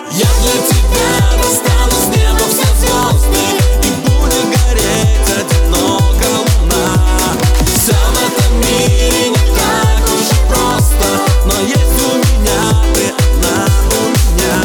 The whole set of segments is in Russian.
Я для тебя достану с неба все звезды, и будет гореть одинокая луна. Все в этом мире не так уж и просто, но есть у меня ты одна у меня.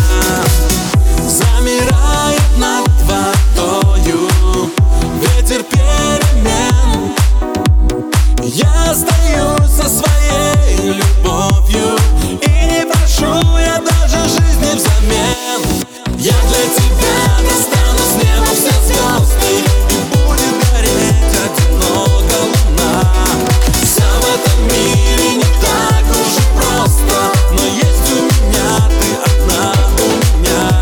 Замирает над водою ветер перемен. Я остаюсь со своей любовью и не прошу я даже жизни взамен. Я для тебя достану с неба все звезды, и будет гореть одинокая луна. Все в этом мире не так уж и просто, но есть у меня ты одна у меня.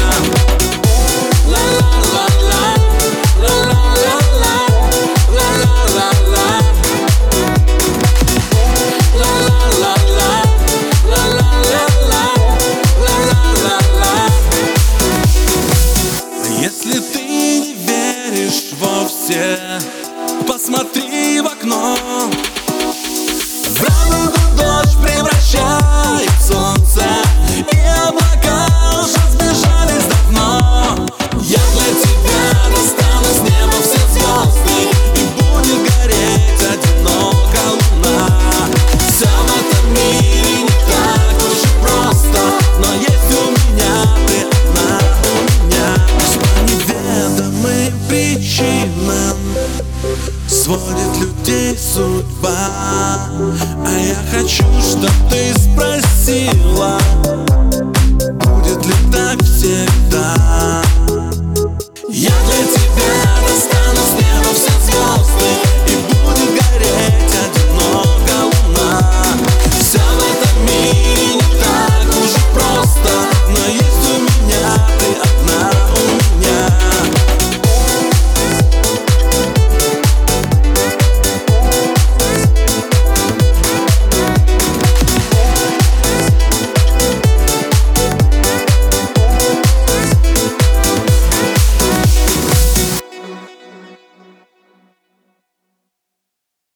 Ла-ла-ла-ла, ла-ла-ла-ла, ла-ла-ла-ла, ла-ла-ла-ла, ла-ла-ла-ла, ла-ла-ла-ла. Если ты не веришь вовсе, посмотри в окно. В радугу дождь превращает солнце, и облака уже сбежались давно. Я для тебя достану с неба все звезды, и будет гореть одинокая луна. Все в этом мире не так уж и просто, но есть у меня ты одна у меня. По неведомым причинам сводит людей судьба, а я хочу, чтоб ты спросила, будет ли так всегда.